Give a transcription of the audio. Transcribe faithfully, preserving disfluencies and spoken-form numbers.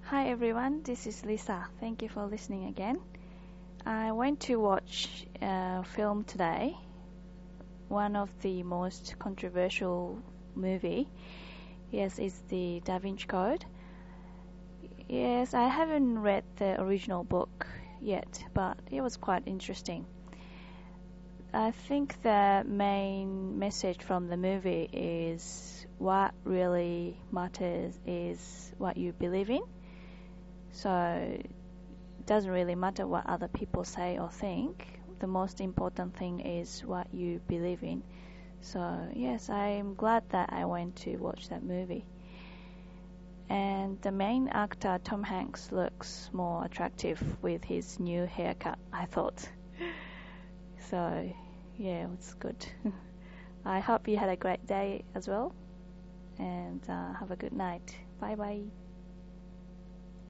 Hi everyone, this is Lisa. Thank you for listening again. I went to watch a film today, one of the most controversial movie. Yes, it's the Da Vinci Code. Yes, I haven't read the original book yet, but it was quite interesting. I think the main message from the movie is what really matters is what you believe in. So it doesn't really matter what other people say or think. The most important thing is what you believe in. So yes, I'm glad that I went to watch that movie. And the main actor, Tom Hanks, looks more attractive with his new haircut, I thought. So yeah, it was good. I hope you had a great day as well. And uh, have a good night. Bye bye.